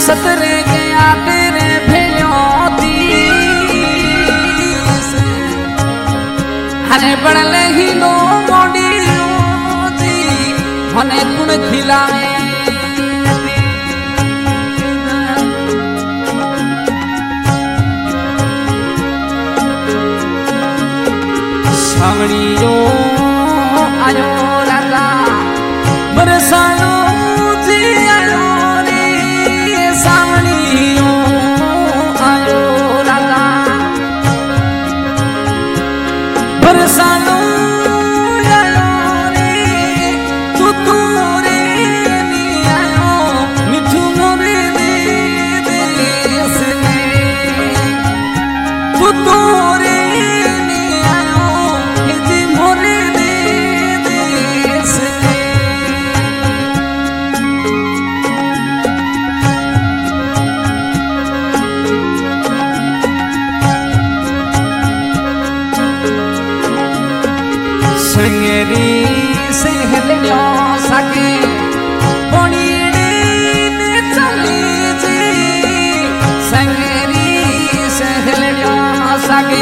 सतरे गया तेरे भेलोती हने बड़ले ही नो मोड़ी जी हने कुण खिलावे सावणियो आयो राजा बरसायो जी आयो रे सावणियो आयो राजा बरसायो आयो रे तू रे नी आयो मिठू मोरे दे देश में तू रे संगरी सहलियो सके पोणीड़े ने चली जी संगरी सहलियो सके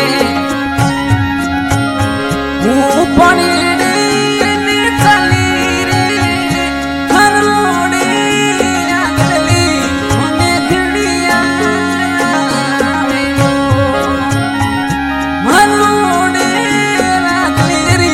हूँ पोणीड़े ने चली रे हरोड़े अगली होने खिड़िया मरोड़े अगली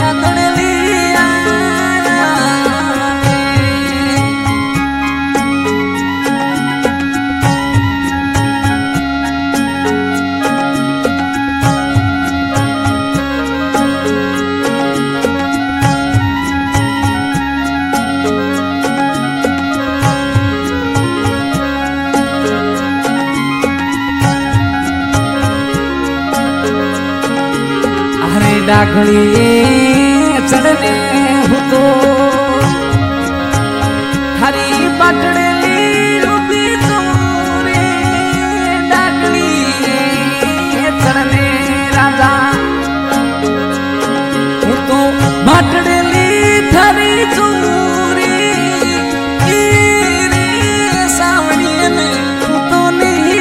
डागली चढ़ने हो तो हरी बटड़ली रूपी तोरे डागली चढ़ने राजा हो तो बटड़ली थरी चूरी रे सावणी में तो नहीं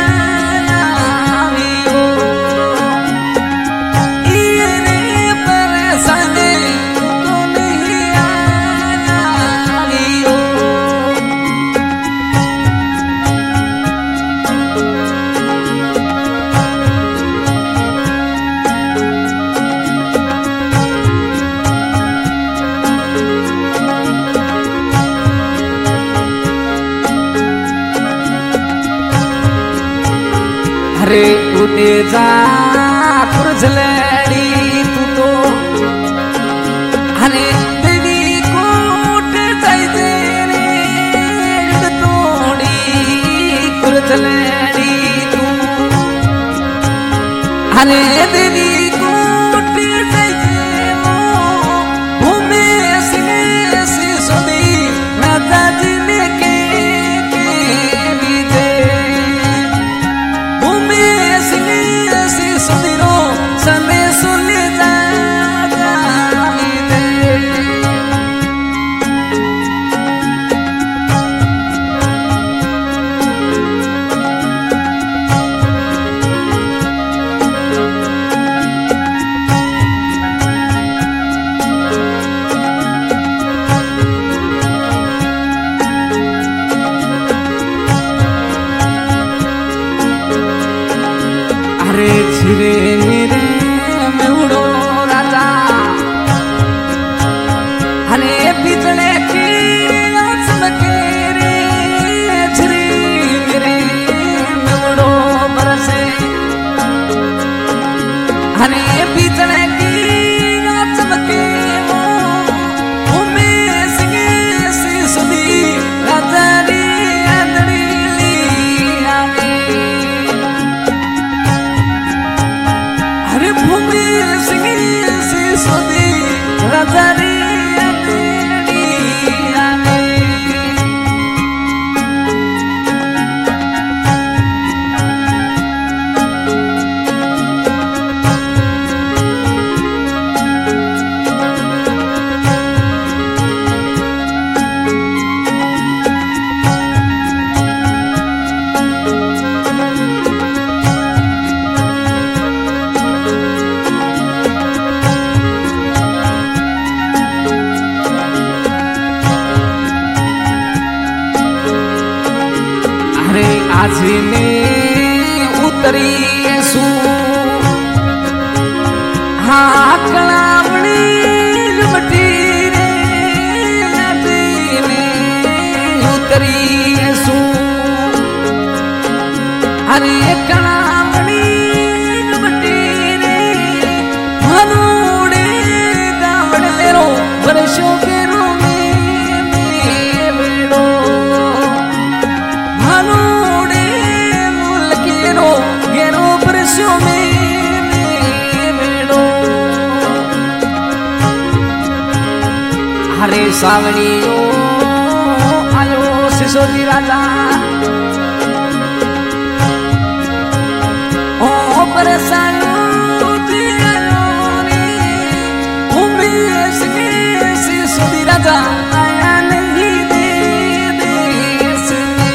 अरे उठे जा कुरझलड़ी तू तो अरे देवी कोट जाइजे रे तोड़ी कुरझलड़ी तू अरे देवी कोट जाइजे भूमि से सुनी माता जी ने के बीजे सुनिरो सने सुन जा आजीने उतरी सू हाँ कलावणी बटी रे आजीने उतरी सू अरे कलावणी बटी रे मनोड़े गावड़े रो वर्षों के हरे सावणियो आयो सिसोदी राजा ओ परेशानो दियो रे उमेश के सिसोदी राजा आया नहीं दे देश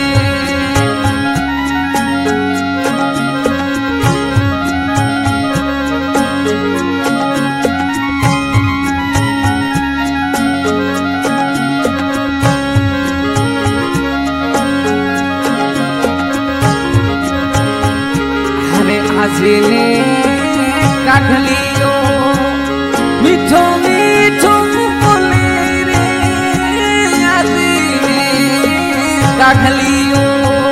आजीने काढ़ लियो मीठो मीठो बोले रे आजीने काढ़ लियो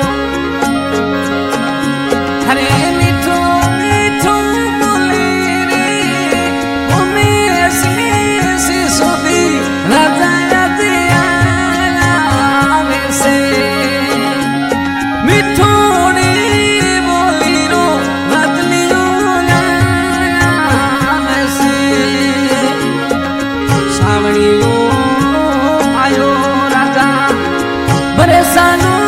हरे मीठो मीठो बोले रे उमेश से सोदी राजा से मीठो आयो राजा परेशानो